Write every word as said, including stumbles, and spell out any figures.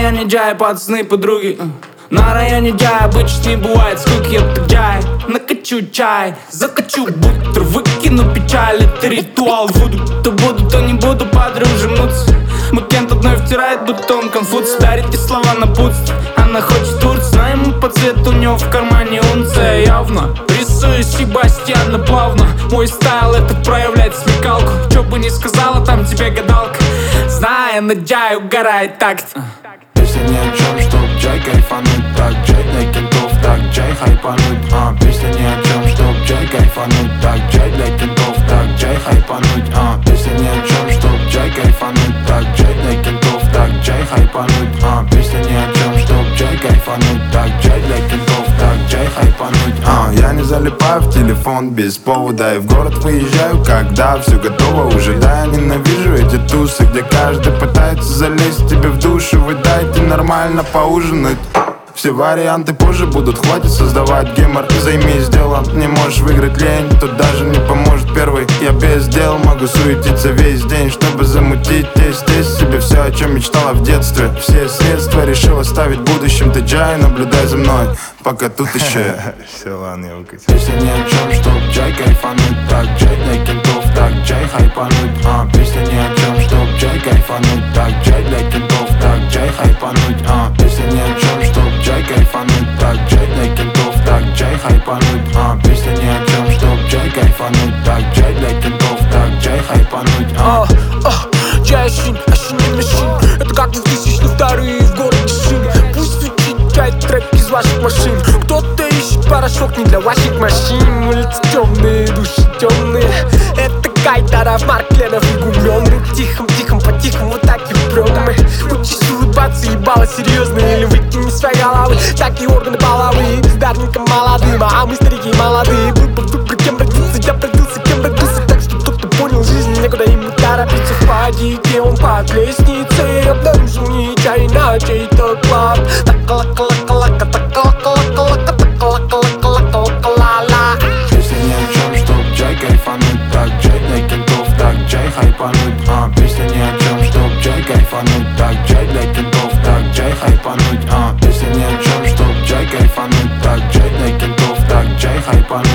районе Джай, пацаны, подруги. На районе Джай обычно не бывает скуки. Я Джай, накачу чай, закачу бутер, выкину печаль. Это ритуал вуду. То буду, то не буду, подружимнуться. Макент одной втирает, будто он конфуций. Дарит ей слова напутствия. Она хочет Турцию, но ему по цвету, у него в кармане унция. Явно рисую Себастьяна плавно. Мой стайл это проявляет смекалку. Чё бы ни сказала, там тебе гадалка. Зная на Джай угорает такт. Песня ни о чем, чтоб Джай кайфануть. Так, Джай для кентов, так, Джай хайпануть. А, песня ни о чем, чтоб Джай кайфануть. Так, Джай для кентов, так, Джай хайпануть. А, песня ни о чем, чтоб Джай кайфануть. Так, Джай для кентов, так, Джай хайпануть. А, песня ни о чем, чтоб Джай кайфануть. Так, Джай для кентов, так, Джай хайпануть. А, я не залипаю в телефон без повода. И в город выезжаю, когда все готово уже. Да, я ненавижу эти тусы, где каждый пытается залезть тебе в душу. Вы дайте нормально поужинать. Все варианты позже будут, хватит создавать гемор. Займись делом, не можешь выиграть лень, тут даже не поможет первый. Я без дел могу суетиться весь день, чтобы замутить тесть, тесть себе все, о чем мечтала в детстве. Все средства решил оставить будущим. Ты Джай, наблюдай за мной, пока тут еще. Все, ладно, я выкатил. Песня ни о чем, чтоб Джай кайфануть. Так, Джай для кентов, так, Джай хайпануть. А, песня ни о чем, чтоб Джай кайфануть. Так, Джай для кентов, так, Джай хайпануть. А, песня ни о чем, чтоб Джай кайфануть. Так, Джай для кентов, так, Джай хайпануть. А, песня ни о чем, чтоб Джай кайфануть. Так, Джай для кентов, так, Джай хайпануть. А, Джай Шин, Ашин и Машин. Это как двухтысячные вторые в городе шины. Пусть звучит Джай трек из ваших машин. Кто-то ищет порошок не для ваших машин. Улицы темные, души темные. Это Кайдаров, Маркленов и Гуменный. Тихом-тихом, по-тихому вот так и впрем мы. Учись улыбаться, ебало серьезно. Или выкини свои головы, так и органы половые. Бездарникам молодым, а мы старики молодые. Выбор, выбор, кем родился, я родился, кем родился. Так что кто-то понял жизнь, некуда ему торопиться. В падике он под лестницей обнаружил не Джай на чей-то клаб. Так-ла-ка-ла-ка-ла-ка, так-ла-ка-ла-ка-ла-ка, так-ла-ка-ла-ка-ла-ка-ла-ла. песня ни о чем, чтоб Джай кайфануть. Так, Джай для кентов, так, Джай хайпануть. А, песня ни о чем, чтоб Джай кайфануть. Так, Джай для кентов, так, Джай хайпануть. А, песня ни о чем, чтоб Джай кайфануть. Так, Джай для кентов, так, Джай хайпануть.